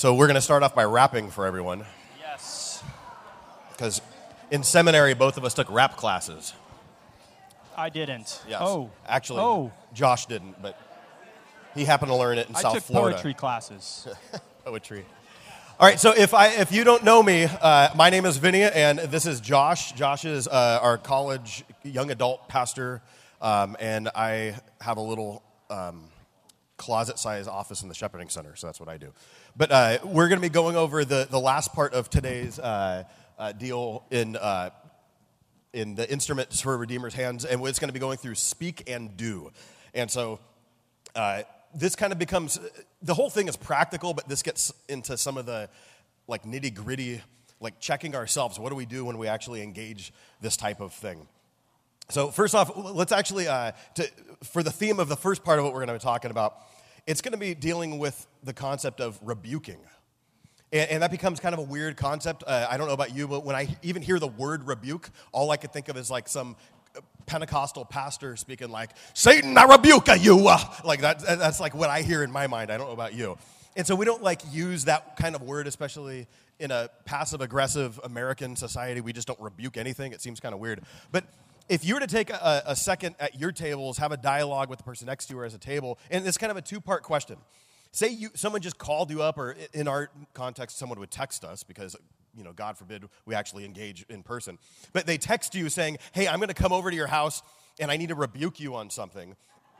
So we're going to start off by rapping for everyone. Yes. Because in seminary, both of us took rap classes. I didn't. Yes. Oh. Actually, Josh didn't, but he happened to learn it in South I took Florida. poetry classes. Poetry. All right, so if you don't know me, my name is Vinny, and this is Josh. Josh is our college young adult pastor, and I have a little closet-sized office in the Shepherding Center, so that's what I do. But we're going to be going over the last part of today's deal in the Instruments for Redeemer's Hands, and it's going to be going through Speak and Do. And so this kind of becomes, the whole thing is practical, but this gets into some of the like nitty-gritty, like checking ourselves. What do we do when we actually engage this type of thing? So first off, let's actually, for the theme of the first part of what we're going to be talking about, it's going to be dealing with the concept of rebuking. And that becomes kind of a weird concept. I don't know about you, but when I even hear the word rebuke, all I could think of is like some Pentecostal pastor speaking like, Satan, I rebuke you. Like that's like what I hear in my mind. I don't know about you. And so we don't like use that kind of word, especially in a passive-aggressive American society. We just don't rebuke anything. It seems kind of weird. But if you were to take a second at your tables, have a dialogue with the person next to you or as a table, and it's kind of a two-part question. Say someone just called you up, or in our context, someone would text us because, you know, God forbid we actually engage in person. But they text you saying, hey, I'm going to come over to your house and I need to rebuke you on something.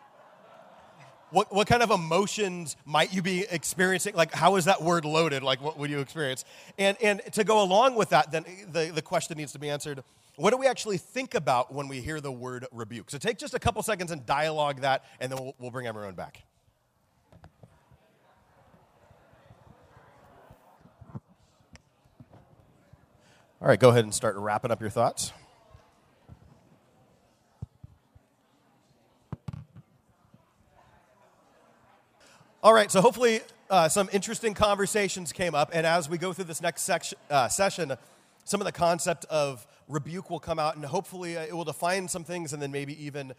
What kind of emotions might you be experiencing? Like, how is that word loaded? Like, what would you experience? And to go along with that, then the question needs to be answered. What do we actually think about when we hear the word rebuke? So take just a couple seconds and dialogue that, and then we'll bring everyone back. All right, go ahead and start wrapping up your thoughts. All right, so hopefully some interesting conversations came up, and as we go through this next session, some of the concept of rebuke will come out, and hopefully it will define some things, and then maybe even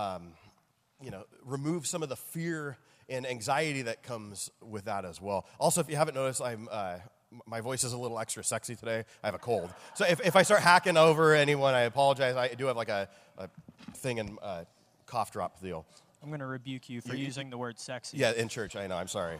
remove some of the fear and anxiety that comes with that as well. Also, if you haven't noticed, my voice is a little extra sexy today. I have a cold. So if I start hacking over anyone, I apologize. I do have like a thing in cough drop deal. I'm going to rebuke you for using the word sexy. Yeah, in church, I know. I'm sorry.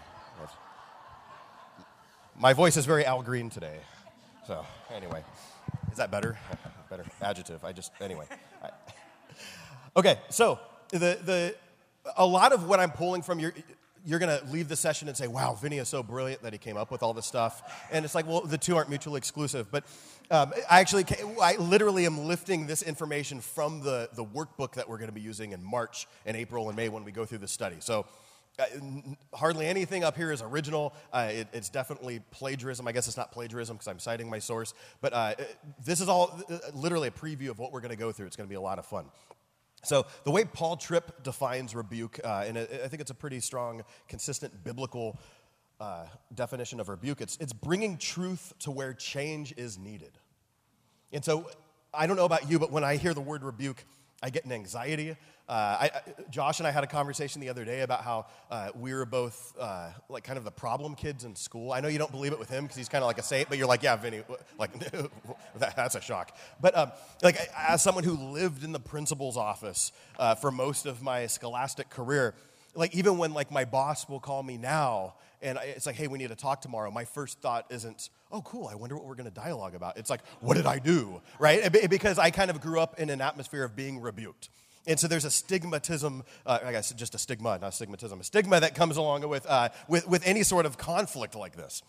My voice is very Al Green today. So anyway, is that better? Better. Adjective. Anyway. Okay, so a lot of what I'm pulling from you're going to leave the session and say, wow, Vinny is so brilliant that he came up with all this stuff. And it's like, well, the two aren't mutually exclusive. But I literally am lifting this information from the workbook that we're going to be using in March and April and May when we go through the study. So hardly anything up here is original. It's definitely plagiarism. I guess it's not plagiarism because I'm citing my source. But this is all literally a preview of what we're going to go through. It's going to be a lot of fun. So the way Paul Tripp defines rebuke, and I think it's a pretty strong, consistent biblical definition of rebuke, it's bringing truth to where change is needed. And so I don't know about you, but when I hear the word rebuke, I get an anxiety. Josh and I had a conversation the other day about how we were both like kind of the problem kids in school. I know you don't believe it with him because he's kind of like a saint, but you're like, yeah, Vinny, like that's a shock. But like as someone who lived in the principal's office for most of my scholastic career, like even when like my boss will call me now and it's like, hey, we need to talk tomorrow, my first thought isn't, oh, cool, I wonder what we're going to dialogue about. It's like, what did I do, right? Because I kind of grew up in an atmosphere of being rebuked. And so there's a stigmatism, I guess just a stigma, not stigmatism, a stigma that comes along with any sort of conflict like this.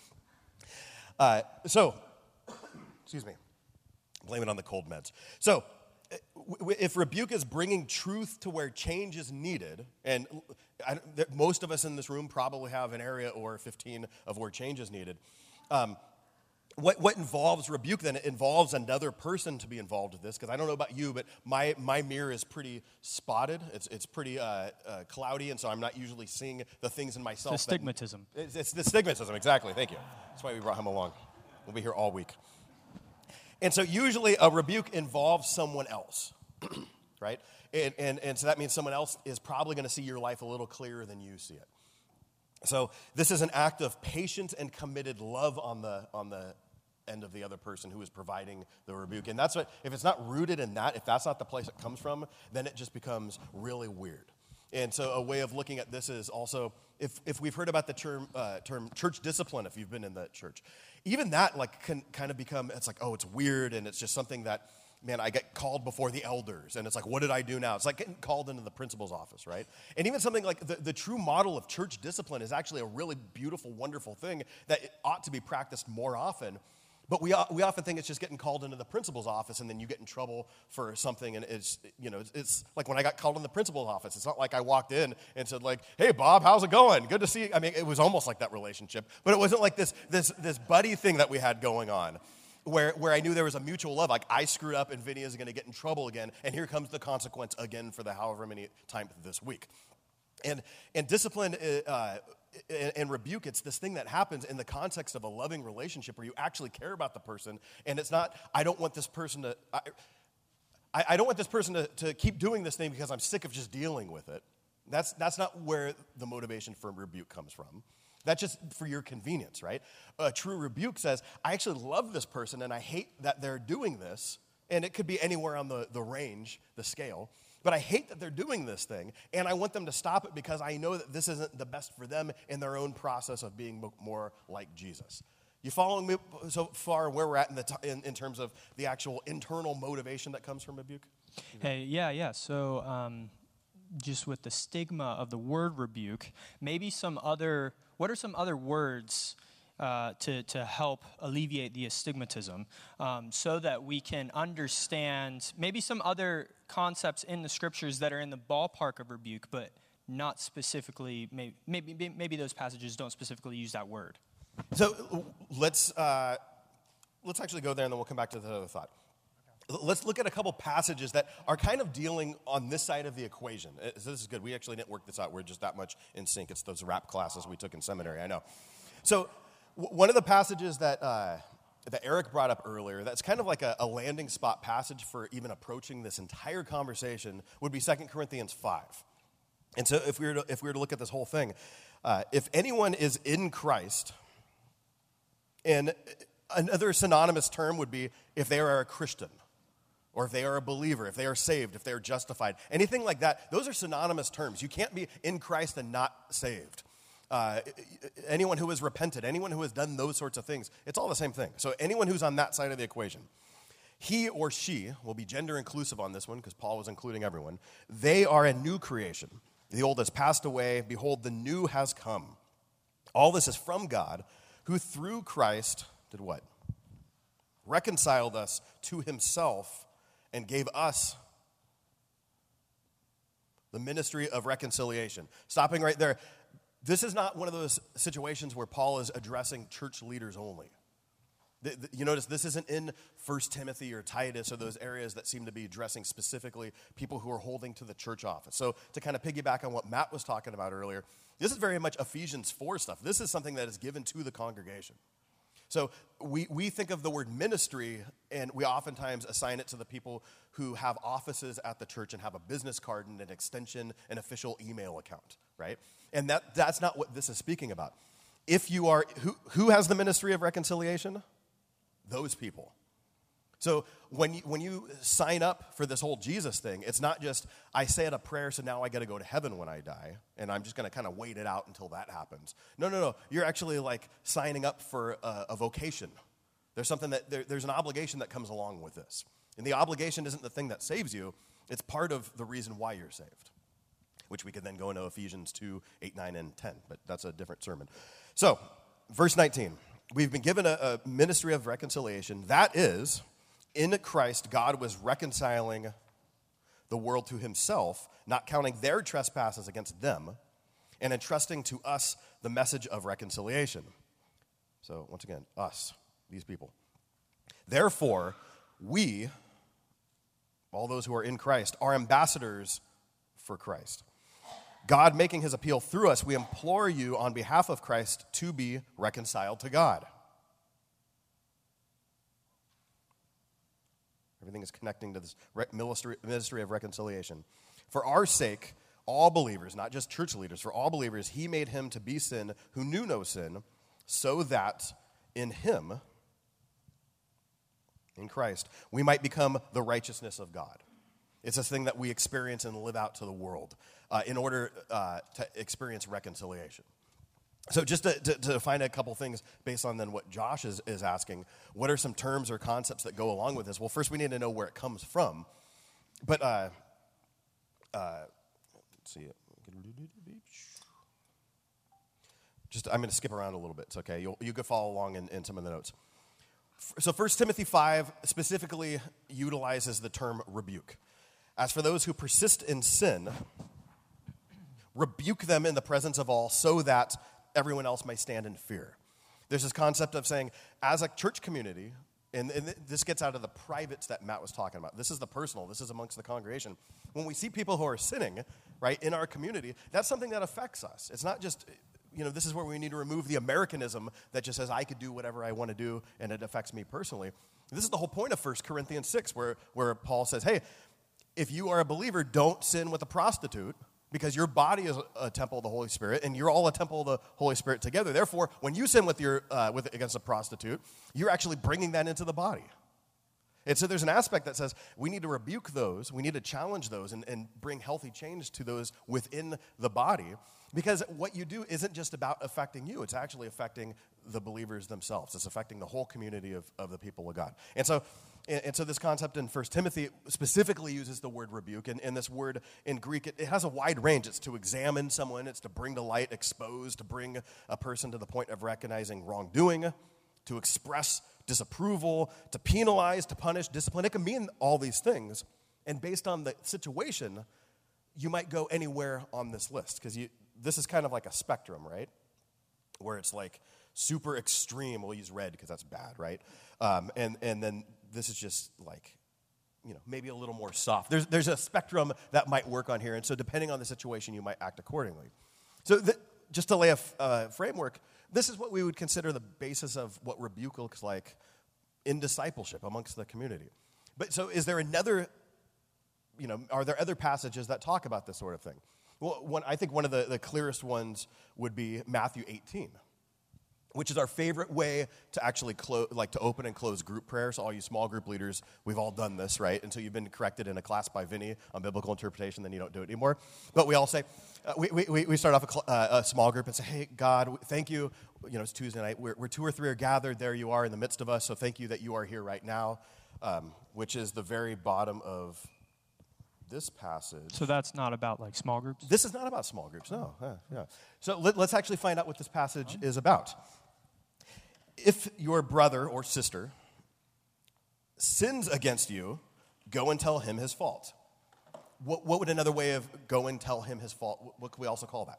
Excuse me, blame it on the cold meds. So if rebuke is bringing truth to where change is needed, and most of us in this room probably have an area or 15 of where change is needed, what involves rebuke then? It involves another person to be involved with this, because I don't know about you, but my mirror is pretty spotted. It's pretty cloudy, and so I'm not usually seeing the things in myself. It's the stigmatism. It's the stigmatism, exactly. Thank you. That's why we brought him along. We'll be here all week. And so usually a rebuke involves someone else, right? And so that means someone else is probably going to see your life a little clearer than you see it. So this is an act of patient and committed love on the end of the other person who is providing the rebuke. And that's what, if it's not rooted in that, if that's not the place it comes from, then it just becomes really weird. And so a way of looking at this is also, if we've heard about the term church discipline, if you've been in the church, even that like can kind of become, it's like, oh, it's weird, and it's just something that, man, I get called before the elders, and it's like, what did I do now? It's like getting called into the principal's office, right? And even something like the true model of church discipline is actually a really beautiful, wonderful thing that it ought to be practiced more often. But we often think it's just getting called into the principal's office, and then you get in trouble for something, and it's like when I got called in the principal's office. It's not like I walked in and said like, hey, Bob, how's it going? Good to see you. I mean, it was almost like that relationship, but it wasn't like this buddy thing that we had going on. Where I knew there was a mutual love, like I screwed up and Vinny is going to get in trouble again, and here comes the consequence again for the however many times this week. And discipline and rebuke, it's this thing that happens in the context of a loving relationship where you actually care about the person, and it's not, I don't want this person to, I don't want this person to keep doing this thing because I'm sick of just dealing with it. That's not where the motivation for rebuke comes from. That's just for your convenience, right? A true rebuke says, I actually love this person and I hate that they're doing this. And it could be anywhere on the range, the scale. But I hate that they're doing this thing, and I want them to stop it because I know that this isn't the best for them in their own process of being more like Jesus. You following me so far where we're at in terms of the actual internal motivation that comes from rebuke? Hey, yeah. So just with the stigma of the word rebuke, maybe what are some other words to help alleviate the astigmatism so that we can understand maybe some other concepts in the scriptures that are in the ballpark of rebuke, but not specifically, maybe those passages don't specifically use that word. So let's actually go there, and then we'll come back to the other thought. Let's look at a couple passages that are kind of dealing on this side of the equation. So this is good. We actually didn't work this out. We're just that much in sync. It's those rap classes we took in seminary, I know. So one of the passages that Eric brought up earlier, that's kind of like a landing spot passage for even approaching this entire conversation, would be 2 Corinthians 5. And so if we were to look at this whole thing, if anyone is in Christ, and another synonymous term would be if they are a Christian, or if they are a believer, if they are saved, if they are justified, anything like that, those are synonymous terms. You can't be in Christ and not saved. Anyone who has repented, anyone who has done those sorts of things, it's all the same thing. So anyone who's on that side of the equation, he or she will be gender inclusive on this one because Paul was including everyone. They are a new creation. The old has passed away. Behold, the new has come. All this is from God, who through Christ did what? Reconciled us to himself and gave us the ministry of reconciliation. Stopping right there. This is not one of those situations where Paul is addressing church leaders only. You notice this isn't in 1 Timothy or Titus or those areas that seem to be addressing specifically people who are holding to the church office. So to kind of piggyback on what Matt was talking about earlier, this is very much Ephesians 4 stuff. This is something that is given to the congregation. So we think of the word ministry, and we oftentimes assign it to the people who have offices at the church and have a business card and an extension, an official email account, right? And that's not what this is speaking about. If you are, who has the ministry of reconciliation? Those people. So when you sign up for this whole Jesus thing, it's not just, I said a prayer, so now I got to go to heaven when I die, and I'm just going to kind of wait it out until that happens. No. You're actually like signing up for a vocation. There's something there's an obligation that comes along with this. And the obligation isn't the thing that saves you. It's part of the reason why you're saved, which we could then go into Ephesians 2, 8, 9, and 10, but that's a different sermon. So, verse 19, we've been given a ministry of reconciliation. That is, in Christ, God was reconciling the world to himself, not counting their trespasses against them, and entrusting to us the message of reconciliation. So, once again, us, these people. Therefore, we, all those who are in Christ, are ambassadors for Christ. God making his appeal through us, we implore you on behalf of Christ to be reconciled to God. Everything is connecting to this ministry of reconciliation. For our sake, all believers, not just church leaders, for all believers, he made him to be sin who knew no sin, so that in him, in Christ, we might become the righteousness of God. It's a thing that we experience and live out to the world in order to experience reconciliation. So just to find a couple things based on then what Josh is asking, what are some terms or concepts that go along with this? Well, first we need to know where it comes from. But let's see. I'm going to skip around a little bit. It's okay. You could follow along in some of the notes. So 1 Timothy 5 specifically utilizes the term rebuke. As for those who persist in sin, rebuke them in the presence of all so that everyone else may stand in fear. There's this concept of saying, as a church community, and this gets out of the privates that Matt was talking about. This is the personal. This is amongst the congregation. When we see people who are sinning, right, in our community, that's something that affects us. It's not just, this is where we need to remove the Americanism that just says I could do whatever I want to do and it affects me personally. This is the whole point of 1 Corinthians 6 where Paul says, hey, if you are a believer, don't sin with a prostitute, because your body is a temple of the Holy Spirit, and you're all a temple of the Holy Spirit together. Therefore, when you sin against a prostitute, you're actually bringing that into the body. And so there's an aspect that says we need to rebuke those, we need to challenge those, and bring healthy change to those within the body, because what you do isn't just about affecting you, it's actually affecting the believers themselves. It's affecting the whole community of the people of God. And so this concept in 1 Timothy specifically uses the word rebuke, and this word in Greek, it has a wide range. It's to examine someone, it's to bring to light, expose, to bring a person to the point of recognizing wrongdoing, to express disapproval, to penalize, to punish, discipline. It can mean all these things, and based on the situation, you might go anywhere on this list, because this is kind of like a spectrum, right? Where it's like super extreme. We'll use red because that's bad, right? And then this is just like, maybe a little more soft. There's a spectrum that might work on here, and so depending on the situation, you might act accordingly. So just to lay a framework, this is what we would consider the basis of what rebuke looks like in discipleship amongst the community. But so is there another, are there other passages that talk about this sort of thing? Well, I think one of the clearest ones would be Matthew 18, which is our favorite way to actually to open and close group prayers. So all you small group leaders, we've all done this, right? Until you've been corrected in a class by Vinny on biblical interpretation, then you don't do it anymore. But we all say, we start off a small group and say, hey, God, thank you. It's Tuesday night. We're 2 or 3 are gathered. There you are in the midst of us. So thank you that you are here right now, which is the very bottom of this passage. So that's not about like small groups? This is not about small groups, no. Yeah. So let's actually find out what this passage is about. If your brother or sister sins against you, go and tell him his fault. What would another way of go and tell him his fault, what could we also call that?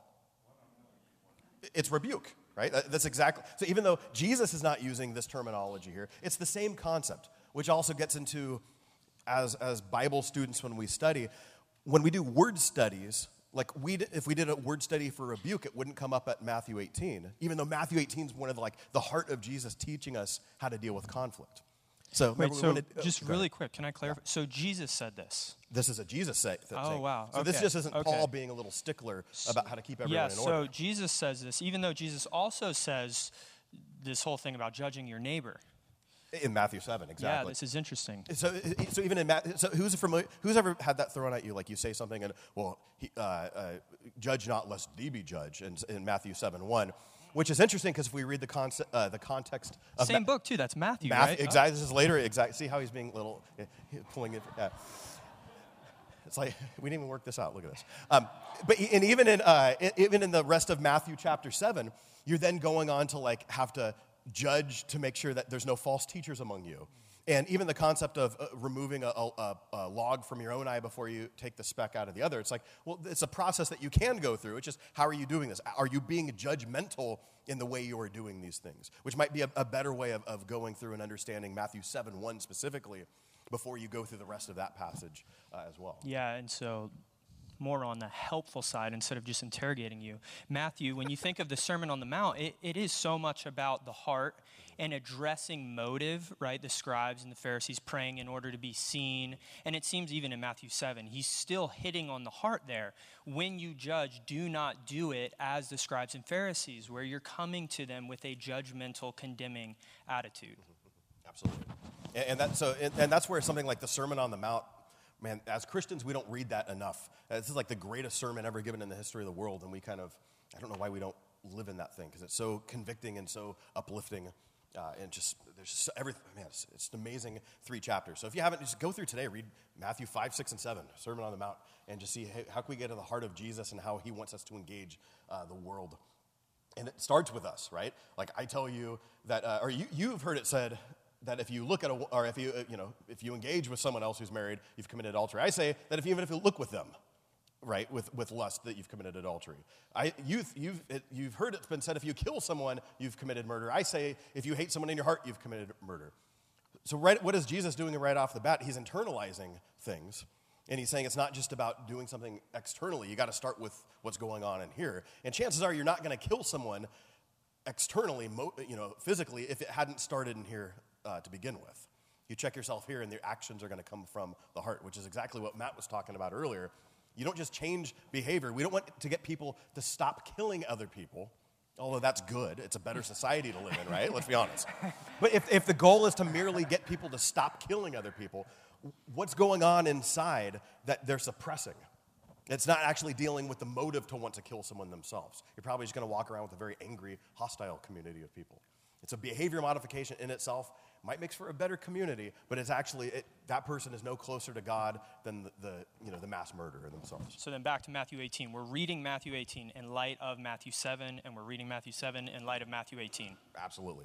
It's rebuke, right? That's exactly. So even though Jesus is not using this terminology here, it's the same concept, which also gets into, as Bible students when we study, when we do word studies, like if we did a word study for rebuke, it wouldn't come up at Matthew 18, even though Matthew 18 is one of the heart of Jesus teaching us how to deal with conflict. So wait, really quick, can I clarify? Yeah. So Jesus said this. This is a Jesus thing. Oh, wow. So this just isn't Paul being a little stickler about how to keep everyone in order. So Jesus says this, even though Jesus also says this whole thing about judging your neighbor. In Matthew 7, exactly. Yeah, this is interesting. So even in Matthew, so who's ever had that thrown at you? Like you say something and, judge not lest thee be judged in Matthew 7:1, which is interesting because if we read the context of same book too. That's Matthew, right? Exactly. This is later. Exactly. See how he's being pulling it. It's like we didn't even work this out. Look at this. Even in the rest of Matthew chapter 7, you're then going on to have to judge to make sure that there's no false teachers among you. And even the concept of removing a log from your own eye before you take the speck out of the other, it's like, well, it's a process that you can go through. It's just, how are you doing this? Are you being judgmental in the way you are doing these things? Which might be a better way of going through and understanding Matthew 7:1 specifically before you go through the rest of that passage as well. Yeah, and so more on the helpful side instead of just interrogating you. Matthew, when you think of the Sermon on the Mount, it is so much about the heart and addressing motive, right? The scribes and the Pharisees praying in order to be seen. And it seems even in Matthew 7, he's still hitting on the heart there. When you judge, do not do it as the scribes and Pharisees, where you're coming to them with a judgmental, condemning attitude. Absolutely. And that's where something like the Sermon on the Mount, man, as Christians, we don't read that enough. This is like the greatest sermon ever given in the history of the world, and we I don't know why we don't live in that thing, because it's so convicting and so uplifting, and just, there's just everything, man, it's an amazing 3 chapters. So if you haven't, just go through today, read Matthew 5, 6, and 7, Sermon on the Mount, and just see how can we get to the heart of Jesus and how he wants us to engage the world. And it starts with us, right? Like I tell you that, or you've heard it said, that if you look at if you engage with someone else who's married, you've committed adultery. I say that even if you look with them, right, with lust, that you've committed adultery. You've heard it's been said, if you kill someone, you've committed murder. I say, if you hate someone in your heart, you've committed murder. So what is Jesus doing right off the bat? He's internalizing things, and he's saying it's not just about doing something externally. You got to start with what's going on in here. And chances are you're not going to kill someone externally, physically, if it hadn't started in here to begin with. You check yourself here, and the actions are going to come from the heart, which is exactly what Matt was talking about earlier. You don't just change behavior. We don't want to get people to stop killing other people, although that's good. It's a better society to live in, right? Let's be honest. But if the goal is to merely get people to stop killing other people, what's going on inside that they're suppressing? It's not actually dealing with the motive to want to kill someone themselves. You're probably just going to walk around with a very angry, hostile community of people. It's a behavior modification in itself. Might make for a better community, but it's actually, that person is no closer to God than the mass murderer themselves. So then back to Matthew 18. We're reading Matthew 18 in light of Matthew 7, and we're reading Matthew 7 in light of Matthew 18. Absolutely.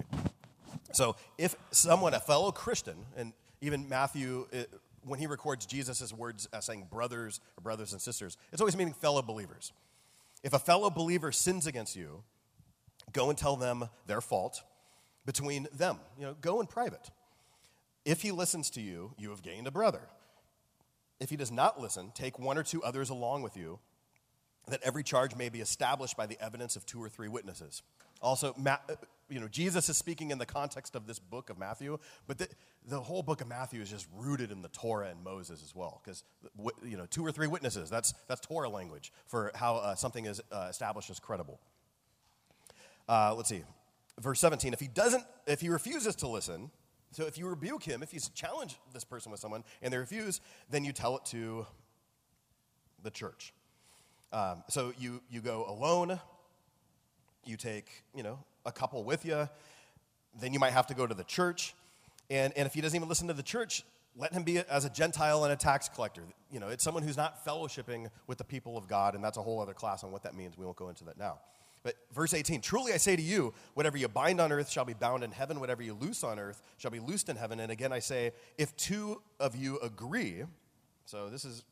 So if someone, a fellow Christian, and even Matthew, when he records Jesus' words as saying brothers or brothers and sisters, it's always meaning fellow believers. If a fellow believer sins against you, go and tell them their fault between them. Go in private. If he listens to you, you have gained a brother. If he does not listen, take 1 or 2 others along with you, that every charge may be established by the evidence of 2 or 3 witnesses. Also, Jesus is speaking in the context of this book of Matthew, but the whole book of Matthew is just rooted in the Torah and Moses as well, because 2 or 3 witnesses, that's Torah language for how something is established as credible. Let's see. Verse 17, if he refuses to listen, so if you rebuke him, if you challenge this person with someone and they refuse, then you tell it to the church. So you go alone, you take, a couple with you, then you might have to go to the church, and if he doesn't even listen to the church, let him be as a Gentile and a tax collector. It's someone who's not fellowshipping with the people of God, and that's a whole other class on what that means. We won't go into that now. But verse 18, truly I say to you, whatever you bind on earth shall be bound in heaven, whatever you loose on earth shall be loosed in heaven. And again I say, if 2 of you agree, so this is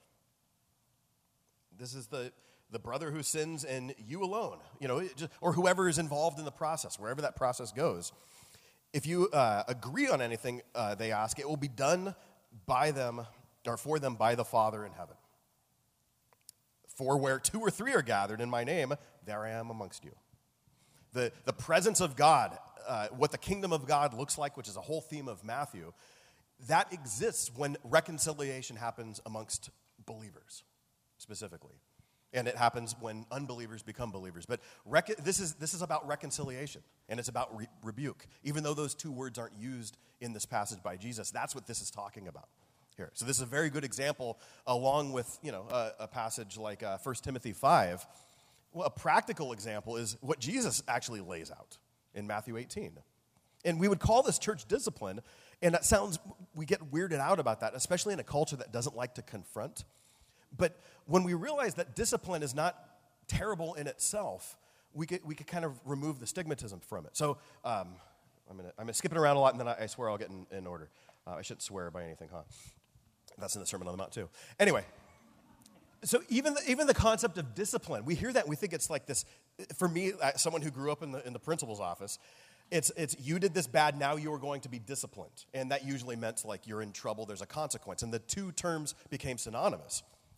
the brother who sins and you alone, or whoever is involved in the process, wherever that process goes. If you agree on anything they ask, it will be done by them, or for them by the Father in heaven. For where 2 or 3 are gathered in my name, there I am amongst you. The presence of God, what the kingdom of God looks like, which is a whole theme of Matthew, that exists when reconciliation happens amongst believers, specifically. And it happens when unbelievers become believers. But this is about reconciliation, and it's about rebuke. Even though those 2 words aren't used in this passage by Jesus, that's what this is talking about here. So this is a very good example, along with a passage like 1 Timothy 5. Well, a practical example is what Jesus actually lays out in Matthew 18. And we would call this church discipline, and we get weirded out about that, especially in a culture that doesn't like to confront. But when we realize that discipline is not terrible in itself, we could kind of remove the stigmatism from it. So I'm gonna skip it around a lot, and then I swear I'll get in order. I shouldn't swear by anything, huh? That's in the Sermon on the Mount too. Anyway, so even the concept of discipline, we hear that and we think it's like this. For me, someone who grew up in the principal's office, it's you did this bad, now you are going to be disciplined, and that usually meant like you're in trouble. There's a consequence, and the 2 terms became synonymous.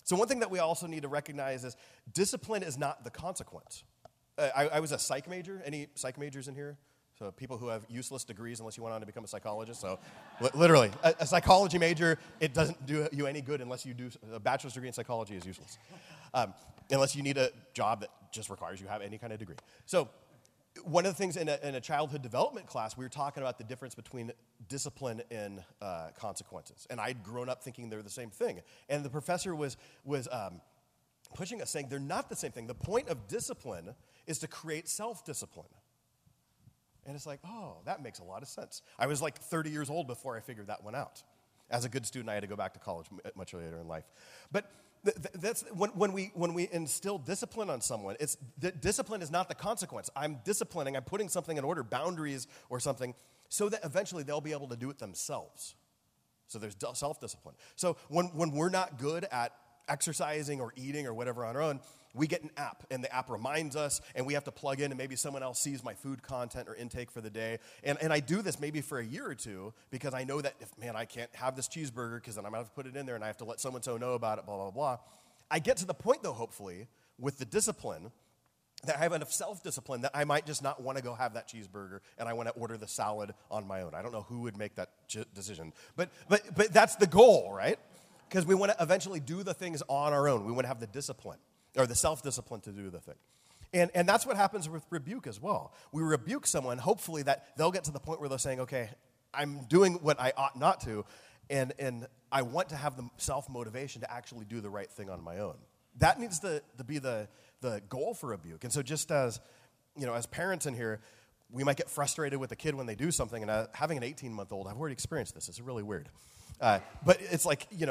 So one thing that we also need to recognize is discipline is not the consequence. I was a psych major. Any psych majors in here? So people who have useless degrees unless you went on to become a psychologist. So literally, a psychology major, it doesn't do you any good unless you do a bachelor's degree in psychology is useless. Unless you need a job that just requires you have any kind of degree. So one of the things in a childhood development class, we were talking about the difference between discipline and consequences. And I'd grown up thinking they're the same thing. And the professor was pushing us, saying they're not the same thing. The point of discipline is to create self-discipline. And it's like, oh, that makes a lot of sense. I was like 30 years old before I figured that one out. As a good student, I had to go back to college much later in life. But that's when we instill discipline on someone, discipline is not the consequence. I'm disciplining, I'm putting something in order, boundaries or something, so that eventually they'll be able to do it themselves. So there's self-discipline. So when we're not good at exercising or eating or whatever on our own, we get an app, and the app reminds us, and we have to plug in, and maybe someone else sees my food content or intake for the day. And I do this maybe for a year or two because I know that, I can't have this cheeseburger because then I'm going to have to put it in there, and I have to let so-and-so know about it, blah, blah, blah. I get to the point, though, hopefully, with the discipline, that I have enough self-discipline that I might just not want to go have that cheeseburger, and I want to order the salad on my own. I don't know who would make that decision. But that's the goal, right? Because we want to eventually do the things on our own. We want to have the discipline, or the self-discipline to do the thing. And that's what happens with rebuke as well. We rebuke someone, hopefully that they'll get to the point where they're saying, okay, I'm doing what I ought not to, and I want to have the self-motivation to actually do the right thing on my own. That needs to be the goal for rebuke. And so just as, as parents in here, we might get frustrated with a kid when they do something, and having an 18-month-old, I've already experienced this. It's really weird. But it's like, he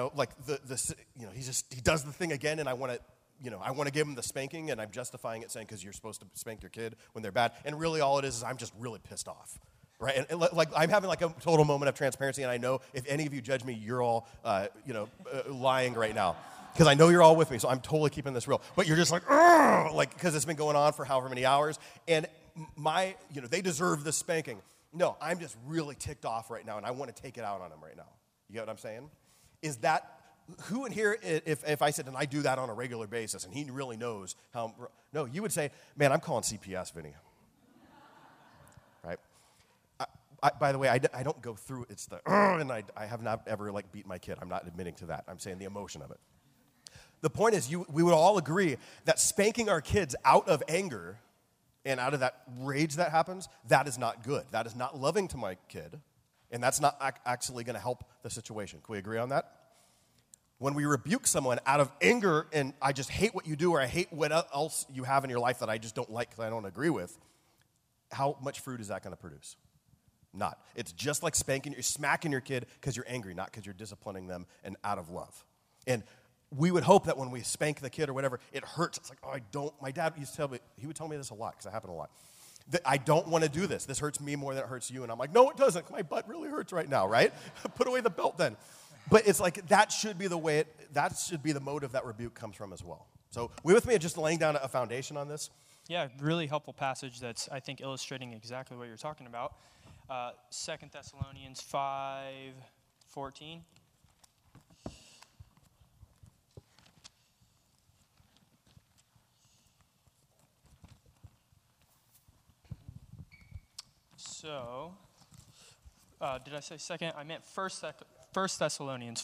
does the thing again, and I want to give him the spanking, and I'm justifying it saying because you're supposed to spank your kid when they're bad. And really all it is I'm just really pissed off, right? And like I'm having like a total moment of transparency, and I know if any of you judge me, you're all, lying right now. Because I know you're all with me, so I'm totally keeping this real. But you're just like, because it's been going on for however many hours, and they deserve this spanking. No, I'm just really ticked off right now, and I want to take it out on them right now. You get what I'm saying? Is that, who in here, if I said, and I do that on a regular basis, and he really knows how, no, you would say, man, I'm calling CPS, Vinny. Right? By the way, I don't go through, it's the, and I have not ever, beat my kid. I'm not admitting to that. I'm saying the emotion of it. The point is, we would all agree that spanking our kids out of anger and out of that rage that happens, that is not good. That is not loving to my kid. And that's not actually going to help the situation. Can we agree on that? When we rebuke someone out of anger and I just hate what you do or I hate what else you have in your life that I just don't like because I don't agree with, how much fruit is that going to produce? Not. It's just like you're smacking your kid because you're angry, not because you're disciplining them and out of love. And we would hope that when we spank the kid or whatever, it hurts. It's like, my dad used to tell me, he would tell me this a lot because it happened a lot. That I don't want to do this. This hurts me more than it hurts you. And I'm like, no, it doesn't. My butt really hurts right now, right? Put away the belt then. But it's like that should be the motive that rebuke comes from as well. So we with me just laying down a foundation on this? Yeah, really helpful passage that's, I think, illustrating exactly what you're talking about. 2 Thessalonians 5:14. So, did I say second? I meant First Thessalonians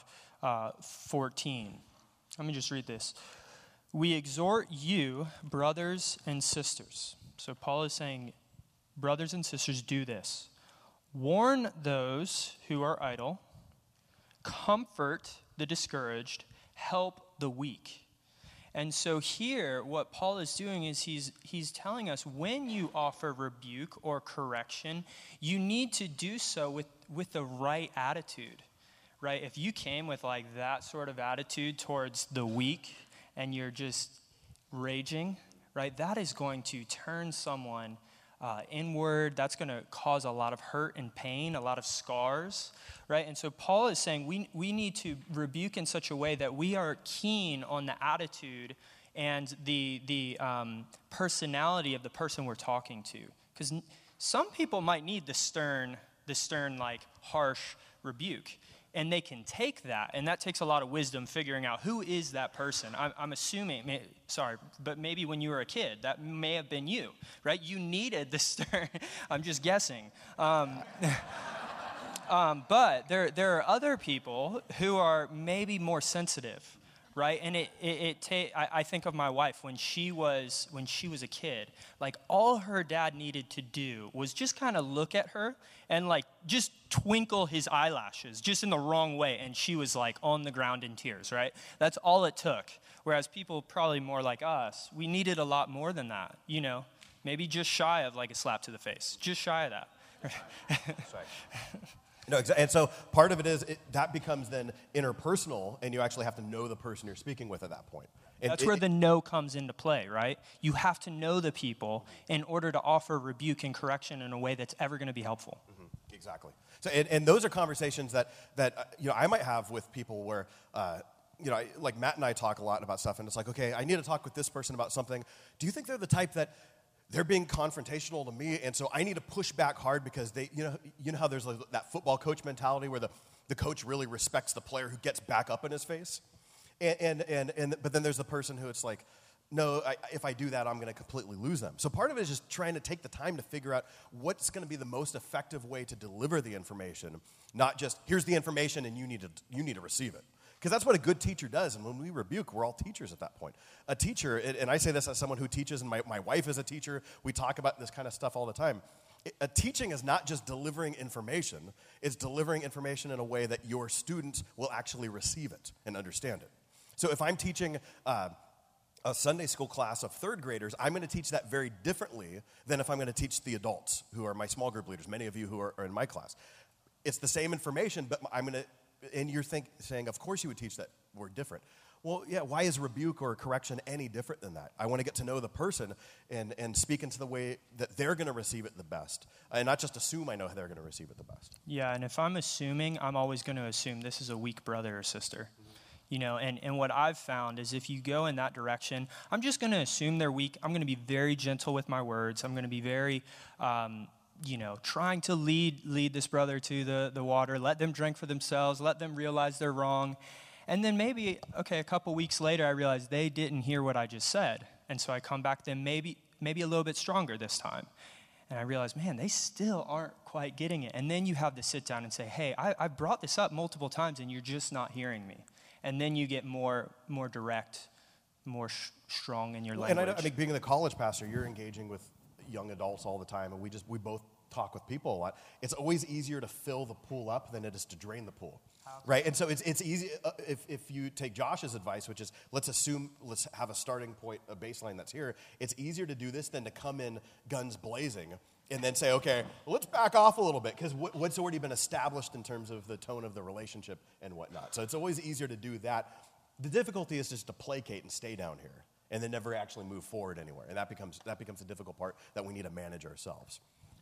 5:14. Let me just read this. We exhort you, brothers and sisters. So Paul is saying, brothers and sisters, do this. Warn those who are idle. Comfort the discouraged. Help the weak. And so here, what Paul is doing is he's telling us when you offer rebuke or correction, you need to do so with the right attitude, right? If you came with that sort of attitude towards the weak and you're just raging, right, that is going to turn someone inward. That's going to cause a lot of hurt and pain, a lot of scars, right? And so Paul is saying we need to rebuke in such a way that we are keen on the attitude and the personality of the person we're talking to. Because some people might need the stern, harsh rebuke. and they can take that, and that takes a lot of wisdom figuring out who is that person. I'm assuming, but maybe when you were a kid, that may have been you, right? You needed the stern. I'm just guessing. But there are other people who are maybe more sensitive, right? And I think of my wife when she was a kid. Like, all her dad needed to do was just kind of look at her and like just twinkle his eyelashes just in the wrong way, and she was like on the ground in tears, right? That's all it took. Whereas people probably more like us, we needed a lot more than that, maybe just shy of like a slap to the face, just shy of that. That's right. No, and so part of it is that becomes then interpersonal, and you actually have to know the person you're speaking with at that point. And that's where the no comes into play, right? You have to know the people in order to offer rebuke and correction in a way that's ever going to be helpful. Mm-hmm. Exactly. So, and those are conversations that I might have with people where, like Matt and I talk a lot about stuff, and it's like, okay, I need to talk with this person about something. Do you think they're the type that they're being confrontational to me, and so I need to push back hard because they, you know how there's like that football coach mentality where the coach really respects the player who gets back up in his face, but then there's the person who it's like, no, if I do that, I'm going to completely lose them. So part of it is just trying to take the time to figure out what's going to be the most effective way to deliver the information, not just here's the information and you need to receive it. Because that's what a good teacher does, and when we rebuke, we're all teachers at that point. A teacher, and I say this as someone who teaches, and my wife is a teacher, we talk about this kind of stuff all the time. A teaching is not just delivering information, it's delivering information in a way that your students will actually receive it and understand it. So if I'm teaching a Sunday school class of third graders, I'm going to teach that very differently than if I'm going to teach the adults who are my small group leaders, many of you who are in my class. It's the same information, but I'm going to, and you're saying, of course you would teach that word different. Well, yeah, why is rebuke or correction any different than that? I want to get to know the person and speak into the way that they're going to receive it the best, and not just assume I know how they're going to receive it the best. Yeah, and if I'm assuming, I'm always going to assume this is a weak brother or sister. And what I've found is if you go in that direction, I'm just going to assume they're weak. I'm going to be very gentle with my words. I'm going to be very, trying to lead this brother to the water, let them drink for themselves, let them realize they're wrong. And then maybe, a couple weeks later, I realize they didn't hear what I just said. And so I come back to them maybe a little bit stronger this time. And I realize, man, they still aren't quite getting it. And then you have to sit down and say, hey, I brought this up multiple times and you're just not hearing me. And then you get more direct, more strong in your language. And I think being the college pastor, you're engaging with young adults all the time, and we both talk with people a lot. It's always easier to fill the pool up than it is to drain the pool, right? And so it's easy if you take Josh's advice, which is let's have a starting point, a baseline that's here. It's easier to do this than to come in guns blazing and then say, okay, well, let's back off a little bit because what's already been established in terms of the tone of the relationship and whatnot. So it's always easier to do that. The difficulty is just to placate and stay down here and then never actually move forward anywhere. And that becomes the difficult part that we need to manage ourselves.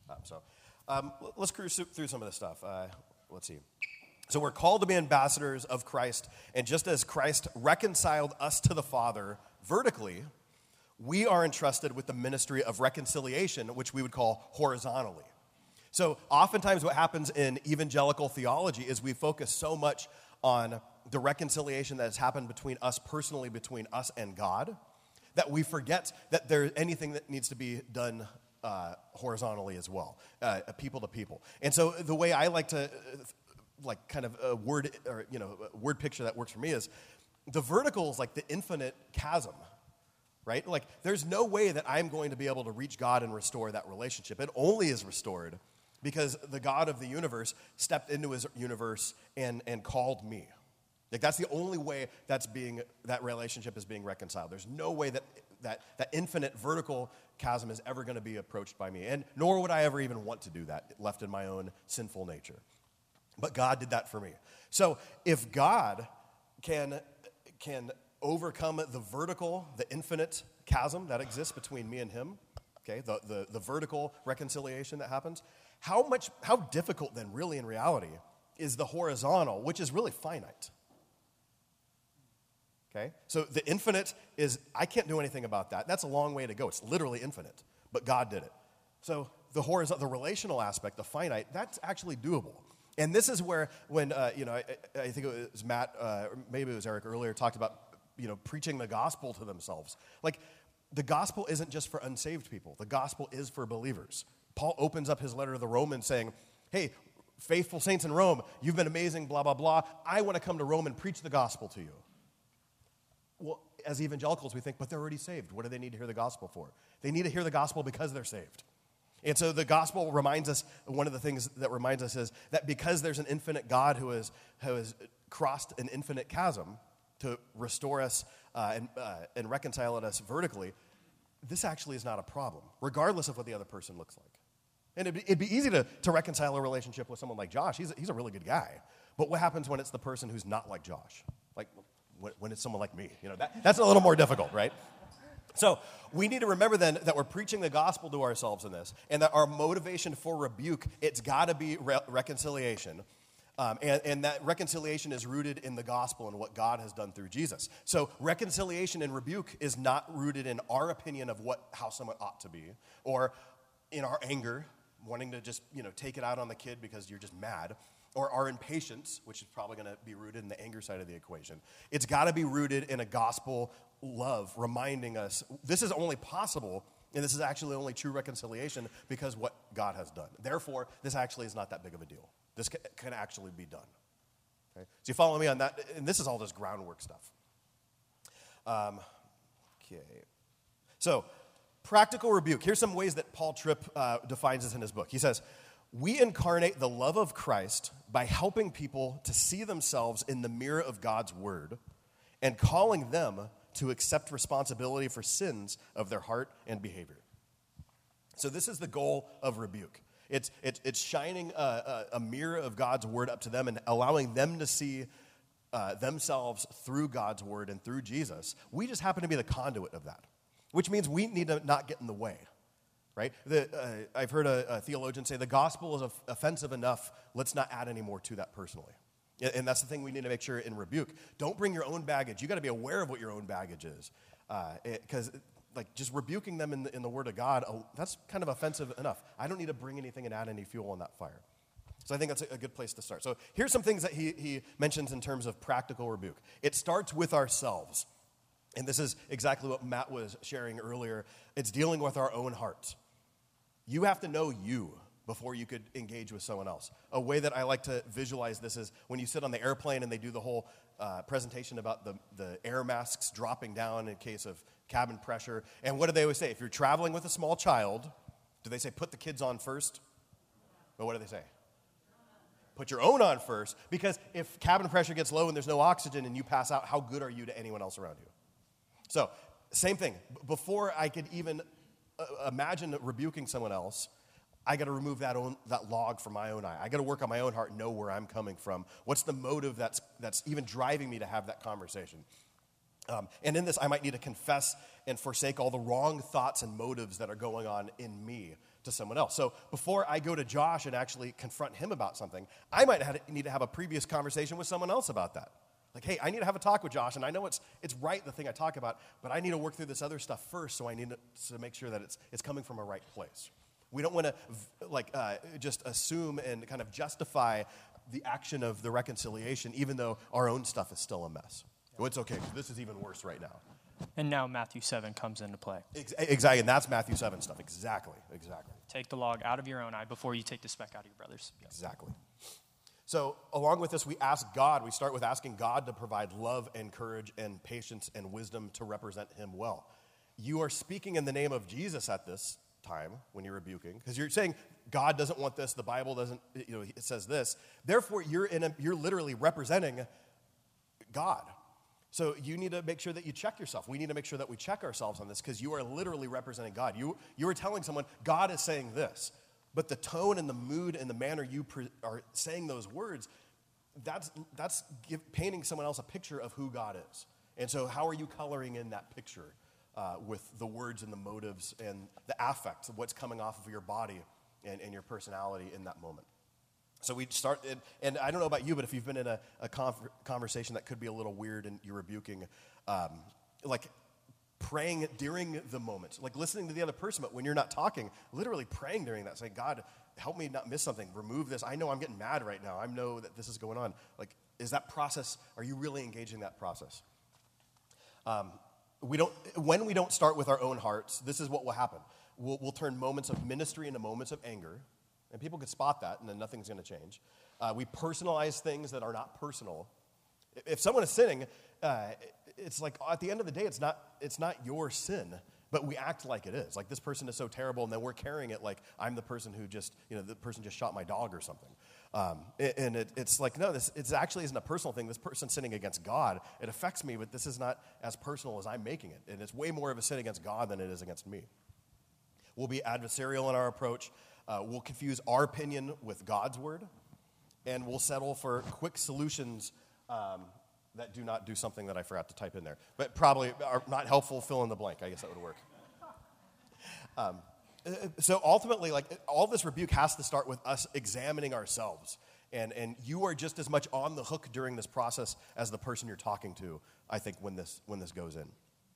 Let's cruise through some of this stuff. Let's see. So we're called to be ambassadors of Christ, and just as Christ reconciled us to the Father vertically, we are entrusted with the ministry of reconciliation, which we would call horizontally. So oftentimes what happens in evangelical theology is we focus so much on the reconciliation that has happened between us personally, between us and God, that we forget that there's anything that needs to be done horizontally as well, people to people. And so the way I like to, kind of a word picture that works for me is the vertical is like the infinite chasm, right? Like there's no way that I'm going to be able to reach God and restore that relationship. It only is restored because the God of the universe stepped into his universe and called me. Like that's the only way that relationship is being reconciled. There's no way that infinite vertical chasm is ever going to be approached by me, and nor would I ever even want to do that, left in my own sinful nature. But God did that for me. So if God can overcome the vertical, the infinite chasm that exists between me and him, okay, the vertical reconciliation that happens, how difficult then really in reality is the horizontal, which is really finite? Okay, so the infinite is, I can't do anything about that. That's a long way to go. It's literally infinite, but God did it. So the horizontal, the relational aspect, the finite, that's actually doable. And this is where, when, I think it was Matt, or maybe it was Eric earlier, talked about, preaching the gospel to themselves. Like, the gospel isn't just for unsaved people. The gospel is for believers. Paul opens up his letter to the Romans saying, hey, faithful saints in Rome, you've been amazing, blah, blah, blah. I want to come to Rome and preach the gospel to you. Well, as evangelicals, we think, but they're already saved. What do they need to hear the gospel for? They need to hear the gospel because they're saved. And so the gospel reminds us, one of the things that reminds us is that because there's an infinite God who has crossed an infinite chasm to restore us and reconcile us vertically, this actually is not a problem, regardless of what the other person looks like. And it'd be easy to reconcile a relationship with someone like Josh. He's a really good guy. But what happens when it's the person who's not like Josh? Like when it's someone like me? That's a little more difficult, right? So we need to remember then that we're preaching the gospel to ourselves in this, and that our motivation for rebuke, it's got to be reconciliation. And that reconciliation is rooted in the gospel and what God has done through Jesus. So reconciliation and rebuke is not rooted in our opinion of how someone ought to be, or in our anger, wanting to just take it out on the kid because you're just mad, or our impatience, which is probably going to be rooted in the anger side of the equation. It's got to be rooted in a gospel love, reminding us this is only possible, and this is actually only true reconciliation because what God has done. Therefore, this actually is not that big of a deal. This can actually be done. Okay? So you follow me on that? And this is all just groundwork stuff. Okay. So, practical rebuke. Here's some ways that Paul Tripp defines this in his book. He says, we incarnate the love of Christ by helping people to see themselves in the mirror of God's word and calling them to accept responsibility for sins of their heart and behavior. So this is the goal of rebuke. It's shining a mirror of God's word up to them and allowing them to see themselves through God's word and through Jesus. We just happen to be the conduit of that, which means we need to not get in the way, right? I've heard a theologian say the gospel is offensive enough. Let's not add any more to that personally. And that's the thing we need to make sure in rebuke. Don't bring your own baggage. You got to be aware of what your own baggage is, because just rebuking them in the Word of God, that's kind of offensive enough. I don't need to bring anything and add any fuel on that fire. So I think that's a good place to start. So here's some things that he mentions in terms of practical rebuke. It starts with ourselves. And this is exactly what Matt was sharing earlier. It's dealing with our own hearts. You have to know you before you could engage with someone else. A way that I like to visualize this is when you sit on the airplane and they do the whole presentation about the air masks dropping down in case of cabin pressure. And what do they always say? If you're traveling with a small child, do they say put the kids on first? But what do they say? Put your own on first, because if cabin pressure gets low and there's no oxygen and you pass out, how good are you to anyone else around you? So, same thing. Before I could even imagine rebuking someone else, I got to remove that log from my own eye. I got to work on my own heart, know where I'm coming from. What's the motive that's even driving me to have that conversation? And in this, I might need to confess and forsake all the wrong thoughts and motives that are going on in me to someone else. So before I go to Josh and actually confront him about something, I might need to have a previous conversation with someone else about that. Like, hey, I need to have a talk with Josh, and I know it's right, the thing I talk about, but I need to work through this other stuff first, so I need to make sure that it's coming from a right place. We don't want to just assume and kind of justify the action of the reconciliation, even though our own stuff is still a mess. Well, it's okay, because this is even worse right now. And now Matthew 7 comes into play. Exactly, and that's Matthew 7 stuff. Exactly. Take the log out of your own eye before you take the speck out of your brother's. Yep. Exactly. So along with this, we start with asking God to provide love and courage and patience and wisdom to represent him well. You are speaking in the name of Jesus at this time when you're rebuking, because you're saying God doesn't want this, the Bible doesn't, it says this. Therefore, you're literally representing God. So you need to make sure that you check yourself. We need to make sure that we check ourselves on this, because you are literally representing God. You are telling someone, God is saying this. But the tone and the mood and the manner you are saying those words, that's painting someone else a picture of who God is. And so how are you coloring in that picture with the words and the motives and the affect of what's coming off of your body and your personality in that moment? So we start, and I don't know about you, but if you've been in a conversation that could be a little weird and you're rebuking, praying during the moment, like listening to the other person, but when you're not talking, literally praying during that, saying, God, help me not miss something, remove this. I know I'm getting mad right now. I know that this is going on. Like, is that process, are you really engaging that process? When we don't start with our own hearts, this is what will happen. We'll turn moments of ministry into moments of anger, and people can spot that, and then nothing's going to change. We personalize things that are not personal. If someone is sinning, it's like at the end of the day, it's not your sin, but we act like it is. Like, this person is so terrible, and then we're carrying it like I'm the person who just, the person just shot my dog or something. And it's like, no, it actually isn't a personal thing. This person's sinning against God. It affects me, but this is not as personal as I'm making it. And it's way more of a sin against God than it is against me. We'll be adversarial in our approach. We'll confuse our opinion with God's word. And we'll settle for quick solutions that do not do something that I forgot to type in there. But probably are not helpful, fill in the blank. I guess that would work. So ultimately, like, all this rebuke has to start with us examining ourselves. And you are just as much on the hook during this process as the person you're talking to, I think, when this goes in.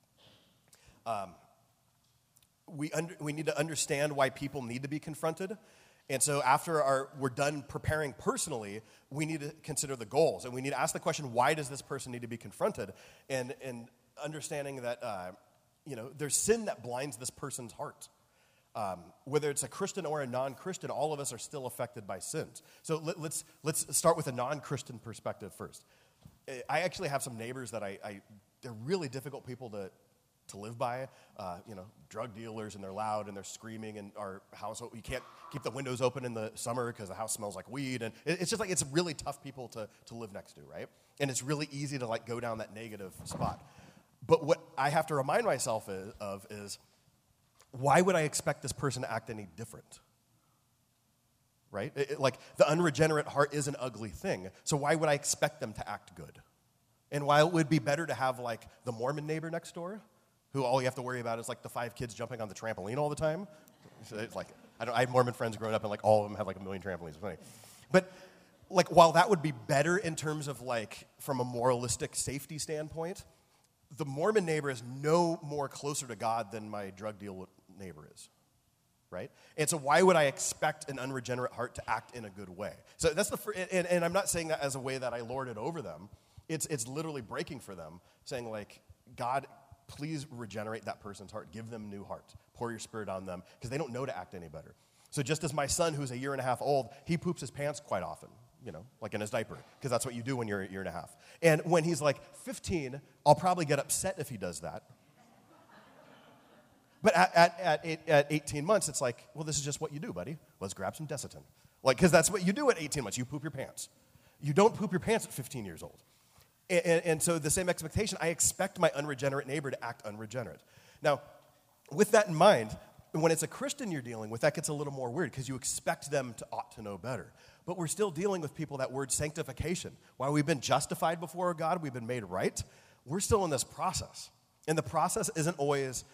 We need to understand why people need to be confronted. And so after we're done preparing personally, we need to consider the goals. And we need to ask the question, why does this person need to be confronted? And understanding that, there's sin that blinds this person's heart. Whether it's a Christian or a non-Christian, all of us are still affected by sins. So let's start with a non-Christian perspective first. I actually have some neighbors that they're really difficult people to live by, drug dealers, and they're loud and they're screaming, and our house, you can't keep the windows open in the summer because the house smells like weed, and it's just like, it's really tough people to live next to, right? And it's really easy to like go down that negative spot. But what I have to remind myself is why would I expect this person to act any different? Right? Like, the unregenerate heart is an ugly thing, so why would I expect them to act good? And while it would be better to have like the Mormon neighbor next door, who all you have to worry about is like the 5 kids jumping on the trampoline all the time. So it's like, I had Mormon friends growing up, and like all of them have like 1 million trampolines. It's funny. But like, while that would be better in terms of like from a moralistic safety standpoint, the Mormon neighbor is no more closer to God than my drug deal neighbor is, right? And so why would I expect an unregenerate heart to act in a good way? So that's and I'm not saying that as a way that I lord it over them. It's literally breaking for them, saying like, God, please regenerate that person's heart. Give them new heart. Pour your spirit on them, because they don't know to act any better. So just as my son, who's a year and a half old, he poops his pants quite often, like in his diaper, because that's what you do when you're a year and a half. And when he's like 15, I'll probably get upset if he does that. But at 18 months, it's like, well, this is just what you do, buddy. Let's grab some Desitin. Like, because that's what you do at 18 months. You poop your pants. You don't poop your pants at 15 years old. And so the same expectation, I expect my unregenerate neighbor to act unregenerate. Now, with that in mind, when it's a Christian you're dealing with, that gets a little more weird, because you expect them to ought to know better. But we're still dealing with people, that word sanctification. While we've been justified before God, we've been made right, we're still in this process. And the process isn't always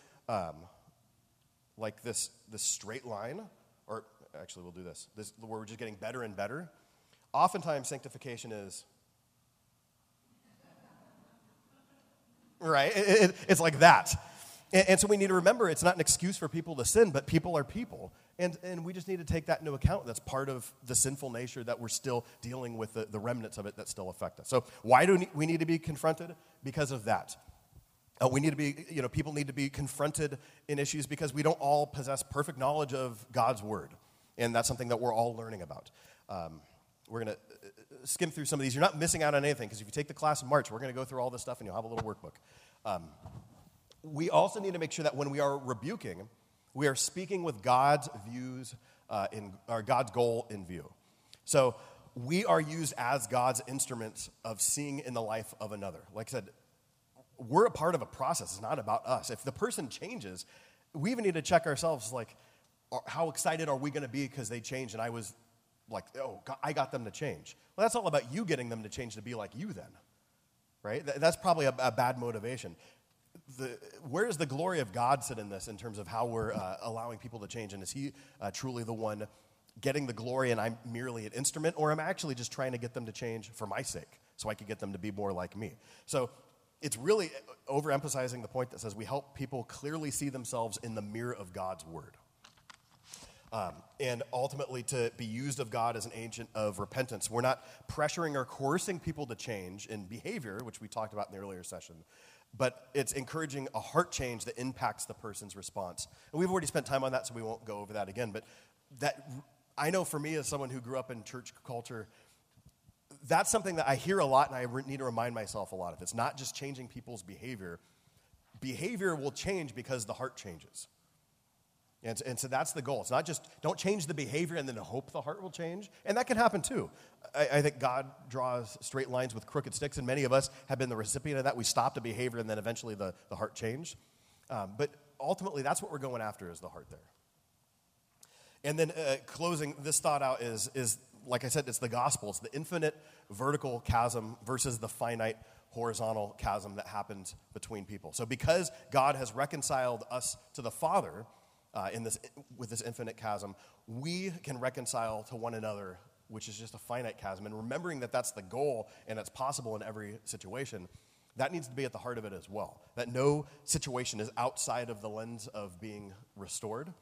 like this straight line, or actually we'll do this, where we're just getting better and better. Oftentimes sanctification is, right? It's like that. And so we need to remember, it's not an excuse for people to sin, but people are people. And we just need to take that into account. That's part of the sinful nature that we're still dealing with, the remnants of it that still affect us. So why do we need to be confronted? Because of that. We need to be, people need to be confronted in issues because we don't all possess perfect knowledge of God's word. And that's something that we're all learning about. We're going to skim through some of these. You're not missing out on anything, because if you take the class in March, we're going to go through all this stuff and you'll have a little workbook. We also need to make sure that when we are rebuking, we are speaking with God's views, or God's goal in view. So we are used as God's instruments of seeing in the life of another. Like I said, we're a part of a process. It's not about us. If the person changes, we even need to check ourselves, like, how excited are we going to be because they changed and I was like, oh, I got them to change. Well, that's all about you getting them to change to be like you then, right? That's probably a bad motivation. Where does the glory of God sit in this, in terms of how we're allowing people to change? And is he truly the one getting the glory and I'm merely an instrument? Or am I actually just trying to get them to change for my sake so I could get them to be more like me? So it's really overemphasizing the point that says we help people clearly see themselves in the mirror of God's word. And ultimately to be used of God as an agent of repentance. We're not pressuring or coercing people to change in behavior, which we talked about in the earlier session, but it's encouraging a heart change that impacts the person's response. And we've already spent time on that, so we won't go over that again. But that, I know for me as someone who grew up in church culture, that's something that I hear a lot and I need to remind myself a lot of. It's not just changing people's behavior. Behavior will change because the heart changes. And so that's the goal. It's not just don't change the behavior and then hope the heart will change. And that can happen too. I think God draws straight lines with crooked sticks, and many of us have been the recipient of that. We stopped a behavior and then eventually the heart changed. But ultimately, that's what we're going after, is the heart there. And then closing this thought out is, like I said, it's the gospel. It's the infinite vertical chasm versus the finite horizontal chasm that happens between people. So because God has reconciled us to the Father with this infinite chasm, we can reconcile to one another, which is just a finite chasm. And remembering that that's the goal and it's possible in every situation, that needs to be at the heart of it as well. That no situation is outside of the lens of being restored.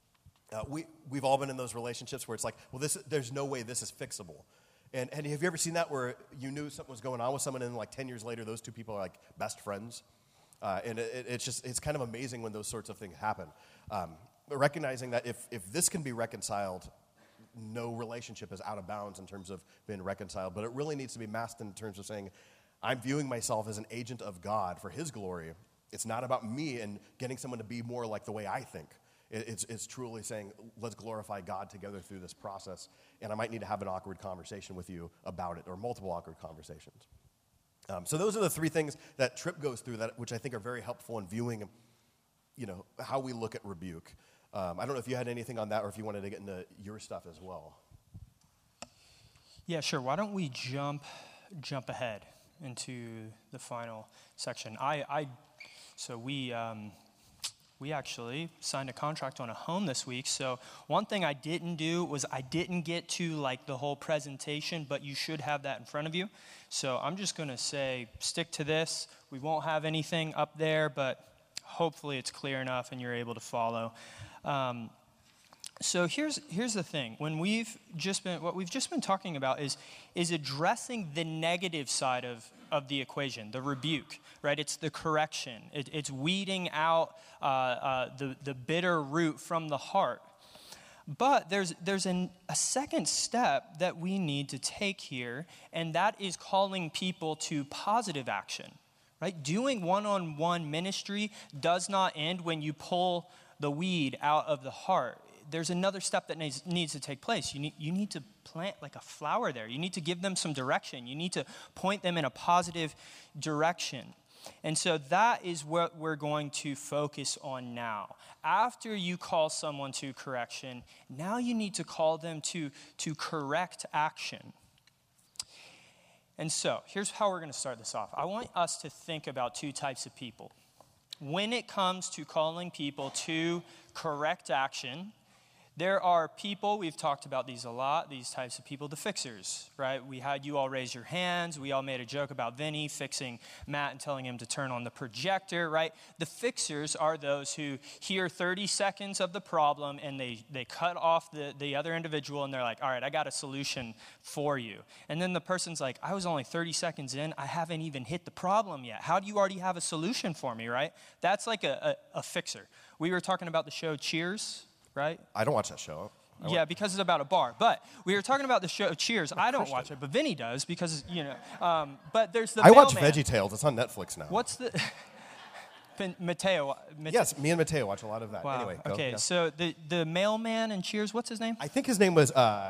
We've all been in those relationships where it's like, well, there's no way this is fixable. And have you ever seen that where you knew something was going on with someone and like 10 years later, those two people are like best friends? And it's kind of amazing when those sorts of things happen. But recognizing that if this can be reconciled, no relationship is out of bounds in terms of being reconciled. But it really needs to be masked in terms of saying, I'm viewing myself as an agent of God for his glory. It's not about me and getting someone to be more like the way I think. It's truly saying, let's glorify God together through this process. And I might need to have an awkward conversation with you about it, or multiple awkward conversations. So those are the three things that Tripp goes through, which I think are very helpful in viewing, how we look at rebuke. I don't know if you had anything on that, or if you wanted to get into your stuff as well. Yeah, sure. Why don't we jump ahead into the final section? So we actually signed a contract on a home this week. So one thing I didn't do was I didn't get to like the whole presentation, but you should have that in front of you. So I'm just going to say, stick to this. We won't have anything up there, but hopefully it's clear enough and you're able to follow. So here's the thing. What we've just been talking about is addressing the negative side of the equation, the rebuke, right? It's the correction. It's weeding out the bitter root from the heart. But there's a second step that we need to take here, and that is calling people to positive action, right? Doing one-on-one ministry does not end when you pull the weed out of the heart. There's another step that needs to take place. You need to plant like a flower there. You need to give them some direction. You need to point them in a positive direction. And so that is what we're going to focus on now. After you call someone to correction, now you need to call them to correct action. And so here's how we're going to start this off. I want us to think about two types of people. When it comes to calling people to correct action, there are people, we've talked about these a lot, these types of people, the fixers, right? We had you all raise your hands. We all made a joke about Vinny fixing Matt and telling him to turn on the projector, right? The fixers are those who hear 30 seconds of the problem and they cut off the other individual and they're like, all right, I got a solution for you. And then the person's like, I was only 30 seconds in. I haven't even hit the problem yet. How do you already have a solution for me, right? That's like a fixer. We were talking about the show Cheers, right? I don't watch that show. Because it's about a bar. But we were talking about the show Cheers. I don't watch it, but Vinny does because, but there's the I watch mailman. VeggieTales. It's on Netflix now. What's the... Mateo. Yes, me and Mateo watch a lot of that. Wow. Anyway, okay, go. so the mailman in Cheers, what's his name? I think his name was,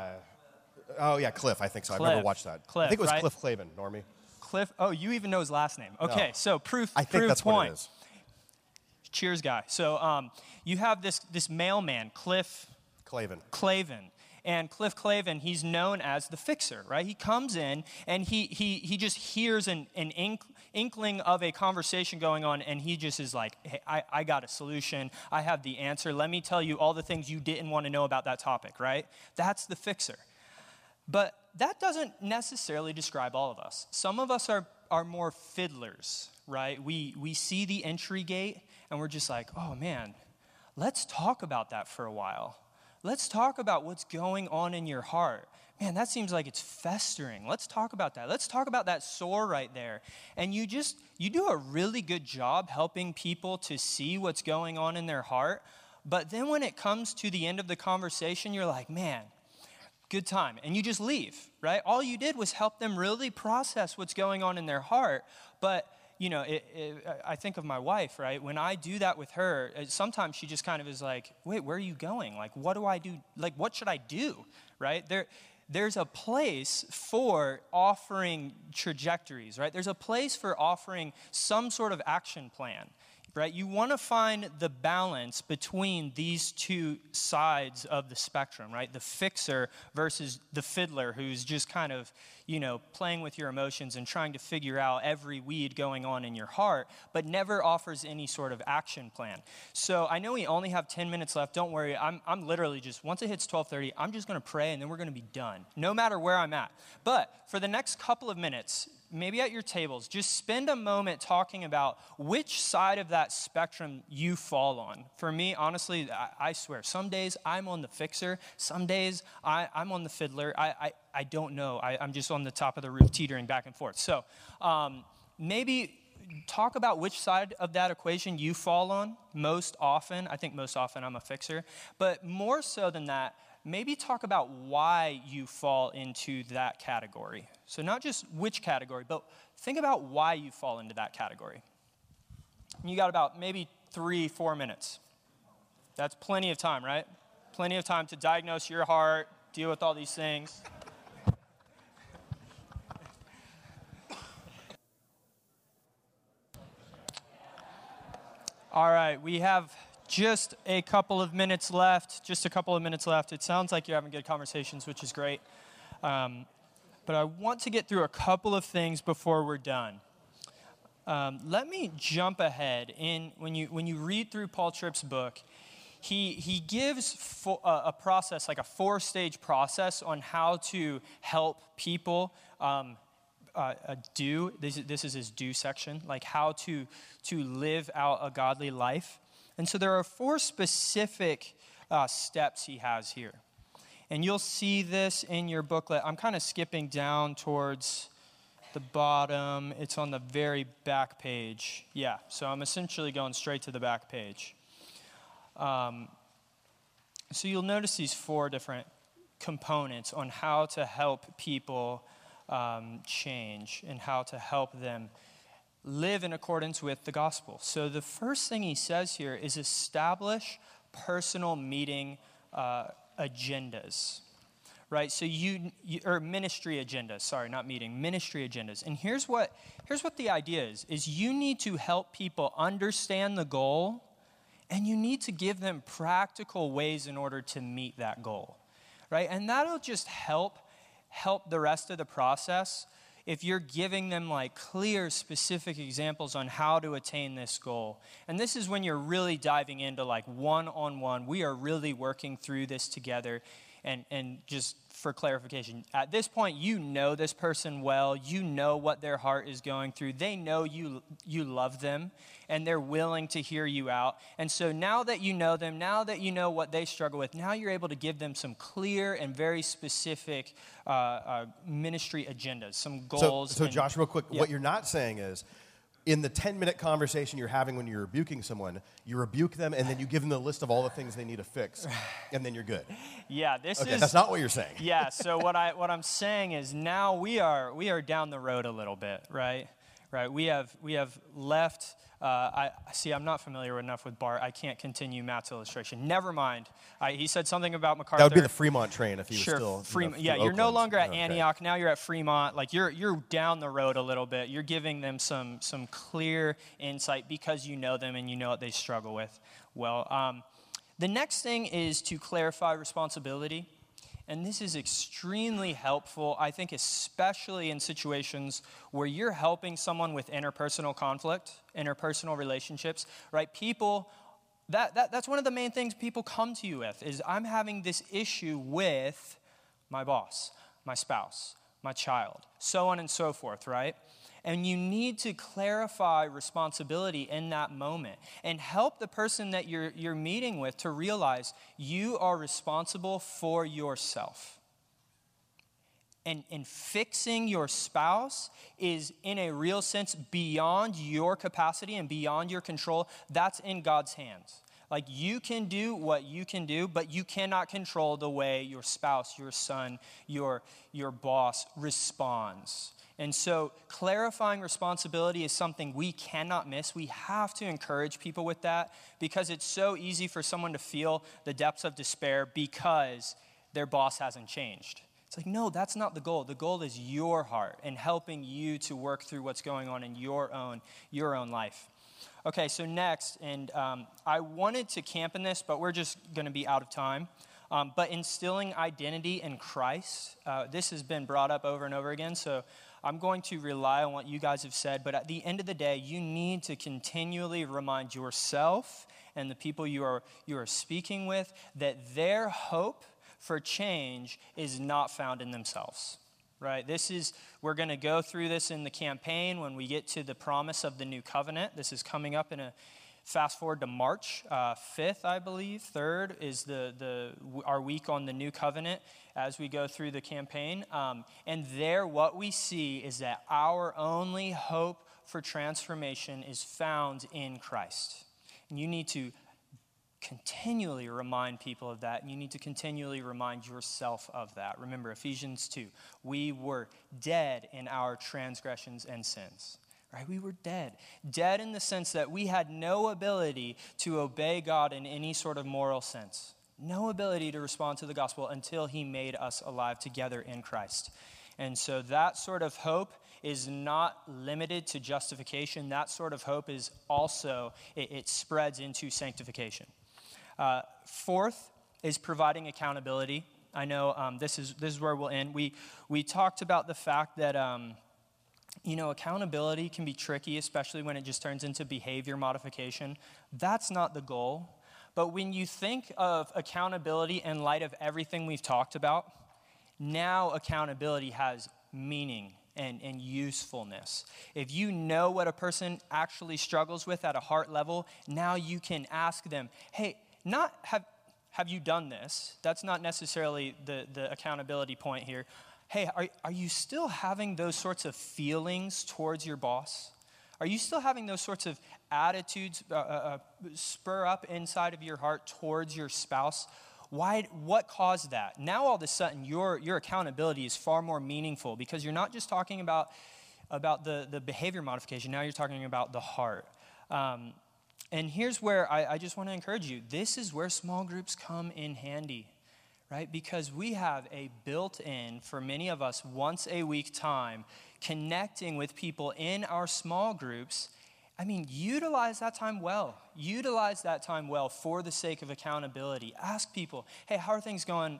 Cliff, I think so. I've never watched that. Cliff, I think it was right? Cliff Clavin, Normie. Cliff, oh, you even know his last name. Okay, No. so proof I think that's point. what it is. Cheers guy. So you have this mailman, Cliff Clavin. And Cliff Clavin, he's known as the fixer, right? He comes in and he just hears an inkling of a conversation going on, and he just is like, hey, I got a solution. I have the answer. Let me tell you all the things you didn't want to know about that topic, right? That's the fixer. But that doesn't necessarily describe all of us. Some of us are more fiddlers, right? We see the entry gate and we're just like, oh man, let's talk about that for a while. Let's talk about what's going on in your heart. Man, that seems like it's festering. Let's talk about that. Let's talk about that sore right there. And you do a really good job helping people to see what's going on in their heart. But then when it comes to the end of the conversation, you're like, man, good time. And you just leave, right? All you did was help them really process what's going on in their heart. But I think of my wife, right? When I do that with her, sometimes she just kind of is like, wait, where are you going? Like, what do I do? Like, what should I do, right? There's a place for offering trajectories, right? There's a place for offering some sort of action plan, right? You want to find the balance between these two sides of the spectrum, right? The fixer versus the fiddler who's just kind of, playing with your emotions and trying to figure out every weed going on in your heart, but never offers any sort of action plan. So I know we only have 10 minutes left. Don't worry. I'm literally just, once it hits 12:30, I'm just going to pray and then we're going to be done, no matter where I'm at. But for the next couple of minutes, maybe at your tables, just spend a moment talking about which side of that spectrum you fall on. For me, honestly, I swear, some days I'm on the fixer, some days I'm on the fiddler. I don't know. I'm just on the top of the roof teetering back and forth. So maybe talk about which side of that equation you fall on most often. I think most often I'm a fixer. But more so than that, maybe talk about why you fall into that category. So not just which category, but think about why you fall into that category. And you got about maybe 3-4 minutes. That's plenty of time, right? Plenty of time to diagnose your heart, deal with all these things. All right, we have just a couple of minutes left. It sounds like you're having good conversations, which is great. But I want to get through a couple of things before we're done. Let me jump ahead. When you read through Paul Tripp's book, he gives a process, like a 4-stage process on how to help people do. This is his do section, like how to live out a godly life. And so there are 4 specific steps he has here. And you'll see this in your booklet. I'm kind of skipping down towards the bottom. It's on the very back page. Yeah, so I'm essentially going straight to the back page. So you'll notice these 4 different components on how to help people change and how to help them live in accordance with the gospel. So the first thing he says here is establish personal meeting agendas, right? So or ministry agendas, sorry, not meeting, ministry agendas. And here's what the idea is you need to help people understand the goal, and you need to give them practical ways in order to meet that goal, right? And that'll just help the rest of the process if you're giving them like clear, specific examples on how to attain this goal. And this is when you're really diving into like one-on-one. We are really working through this together. And just for clarification, at this point, you know this person well. You know what their heart is going through. They know you love them, and they're willing to hear you out. And so now that you know them, now that you know what they struggle with, now you're able to give them some clear and very specific ministry agendas, some goals. So Josh, real quick, what you're not saying is, in the 10-minute conversation you're having when you're rebuking someone, you rebuke them and then you give them the list of all the things they need to fix, and then you're good. Yeah, that's not what you're saying. Yeah, so what I'm saying is now we are down the road a little bit, right? Right. We have left. I'm not familiar enough with BART. I can't continue Matt's illustration. Never mind. He said something about MacArthur. That would be the Fremont train if he was still. Fremont. Yeah, you're no longer at Antioch. Now you're at Fremont. Like you're down the road a little bit. You're giving them some clear insight because you know them and you know what they struggle with. Well, the next thing is to clarify responsibility. And this is extremely helpful, I think, especially in situations where you're helping someone with interpersonal conflict, interpersonal relationships, right? People, that's one of the main things people come to you with is I'm having this issue with my boss, my spouse, my child, so on and so forth, right? And you need to clarify responsibility in that moment and help the person that you're meeting with to realize you are responsible for yourself. And fixing your spouse is, in a real sense, beyond your capacity and beyond your control. That's in God's hands. Like, you can do what you can do, but you cannot control the way your spouse, your son, your boss responds. And so clarifying responsibility is something we cannot miss. We have to encourage people with that, because it's so easy for someone to feel the depths of despair because their boss hasn't changed. It's like, no, that's not the goal. The goal is your heart and helping you to work through what's going on in your own life. Okay, so next, and I wanted to camp in this, but we're just going to be out of time. But instilling identity in Christ, this has been brought up over and over again, so I'm going to rely on what you guys have said. But at the end of the day, you need to continually remind yourself and the people you are speaking with that their hope for change is not found in themselves. Right? We're going to go through this in the campaign when we get to the promise of the new covenant. This is coming up fast forward to March 5th, I believe. 3rd is our week on the new covenant as we go through the campaign. And there, what we see is that our only hope for transformation is found in Christ. And you need to continually remind people of that, and you need to continually remind yourself of that. Remember, Ephesians 2, we were dead in our transgressions and sins. Right? We were dead. Dead in the sense that we had no ability to obey God in any sort of moral sense. No ability to respond to the gospel until he made us alive together in Christ. And so that sort of hope is not limited to justification. That sort of hope is also, it spreads into sanctification. 4th is providing accountability. I know this is where we'll end. We talked about the fact that accountability can be tricky, especially when it just turns into behavior modification. That's not the goal. But when you think of accountability in light of everything we've talked about, now accountability has meaning and usefulness. If you know what a person actually struggles with at a heart level, now you can ask them, hey, not have you done this? That's not necessarily the accountability point here. Hey, are you still having those sorts of feelings towards your boss? Are you still having those sorts of attitudes spur up inside of your heart towards your spouse? What caused that? Now all of a sudden your accountability is far more meaningful, because you're not just talking about the behavior modification. Now you're talking about the heart. And here's where I just want to encourage you. This is where small groups come in handy, right? Because we have a built-in, for many of us, once a week time connecting with people in our small groups. I mean, utilize that time well. Utilize that time well for the sake of accountability. Ask people, hey, how are things going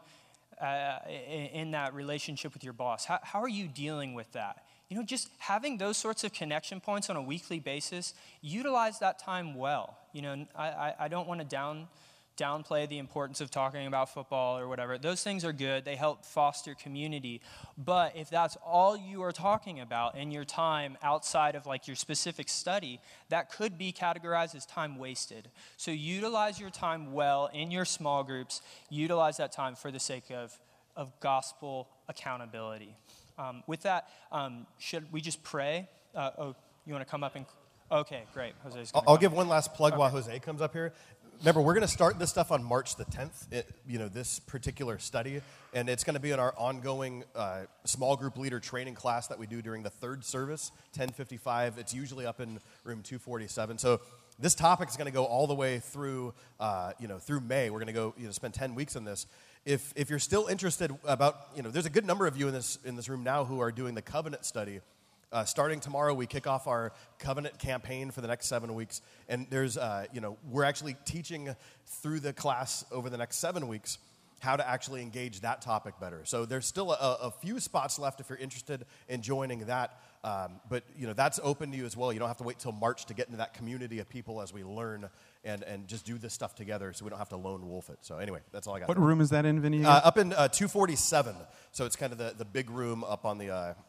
in that relationship with your boss? How are you dealing with that? Just having those sorts of connection points on a weekly basis, utilize that time well. I don't want to downplay the importance of talking about football or whatever. Those things are good. They help foster community. But if that's all you are talking about in your time outside of your specific study, that could be categorized as time wasted. So utilize your time well in your small groups. Utilize that time for the sake of gospel accountability. With that, should we just pray? You want to come up and... Okay, great. Jose's going to I'll give one last plug while Jose comes up here. Remember, we're going to start this stuff on March the 10th, this particular study, and it's going to be in our ongoing small group leader training class that we do during the third service, 10:55. It's usually up in room 247. So this topic is going to go all the way through, through May. We're going to go, spend 10 weeks on this. If you're still interested about, there's a good number of you in this room now who are doing the covenant study. Starting tomorrow, we kick off our covenant campaign for the next 7 weeks. And there's, we're actually teaching through the class over the next 7 weeks how to actually engage that topic better. So there's still a few spots left if you're interested in joining that. But, that's open to you as well. You don't have to wait till March to get into that community of people as we learn and just do this stuff together so we don't have to lone wolf it. So anyway, that's all I got. What room is that in, Vinny? Up in 247. So it's kind of the big room up on the...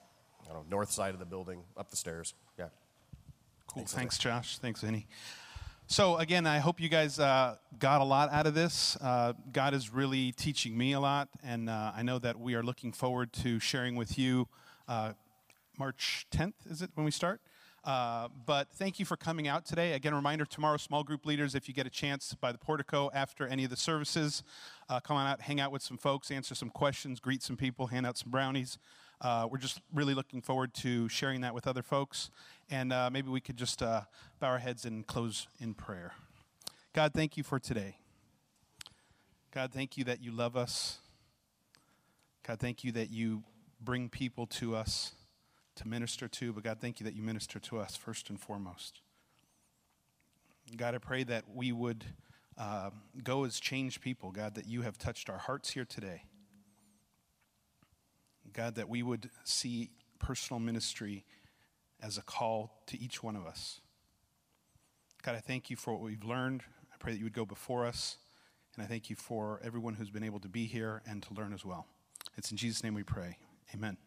I don't know, north side of the building, up the stairs. Yeah. Cool. Thanks, Josh. Thanks, Vinny. So again, I hope you guys got a lot out of this. God is really teaching me a lot, and I know that we are looking forward to sharing with you March 10th, is it, when we start? But thank you for coming out today. Again, a reminder, tomorrow, small group leaders, if you get a chance by the portico after any of the services, come on out, hang out with some folks, answer some questions, greet some people, hand out some brownies. We're just really looking forward to sharing that with other folks. And maybe we could just bow our heads and close in prayer. God, thank you for today. God, thank you that you love us. God, thank you that you bring people to us to minister to. But God, thank you that you minister to us first and foremost. God, I pray that we would go as changed people. God, that you have touched our hearts here today. God, that we would see personal ministry as a call to each one of us. God, I thank you for what we've learned. I pray that you would go before us. And I thank you for everyone who's been able to be here and to learn as well. It's in Jesus' name we pray. Amen.